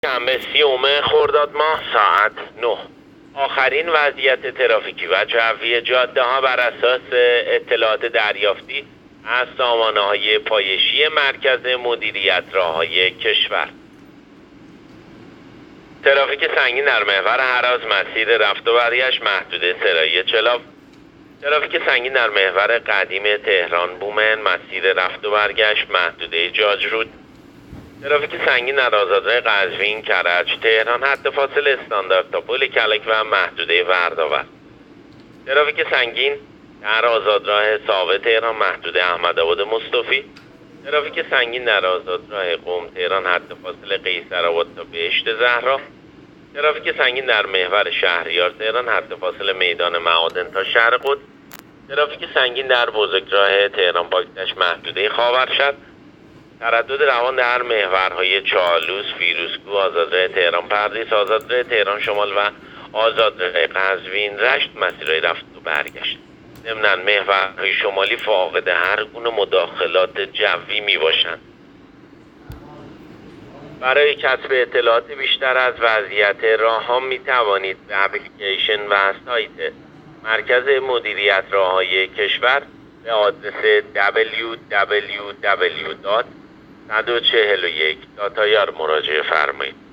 شنبه 30 خرداد ماه ساعت 9. آخرین وضعیت ترافیکی و جوی جاده ها بر اساس اطلاعات دریافتی از سامانه‌های پایشی مرکز مدیریت راههای کشور. ترافیک سنگین در محور هراز مسیر رفت و برگشت محدوده سرایی چلاف. ترافیک سنگین در محور قدیم تهران بومن مسیر رفت و برگشت محدوده جاجرود. ترافیک سنگین در آزادراه قزوین کرج تهران حد فاصله استاندارد تا پل کلک و محدوده وردآور. ترافیک سنگین در آزادراه ساوه تهران محدوده احمدآباد مصطفی. ترافیک سنگین در آزادراه قم تهران حد فاصله قیصرآباد تا بهشت زهرا. ترافیک سنگین در محور شهریار تهران حد فاصله میدان معادن تا شهر قدس. ترافیک سنگین در بزرگراه تهران باکتش محدوده خاورشهر. تردد روان در محورهای چالوس، فیروزکوه، آزادراه تهران پردیس، آزادراه تهران شمال و آزادراه قزوین رشت مسیرهای رفت و برگشت. ضمناً محورهای شمالی فاقد هر گونه مداخلات جوی می باشند. برای کسب اطلاعات بیشتر از وضعیت راهها می توانید به اپلیکیشن و سایت مرکز مدیریت راههای کشور به آدرس www.141 مراجعه فرمایید.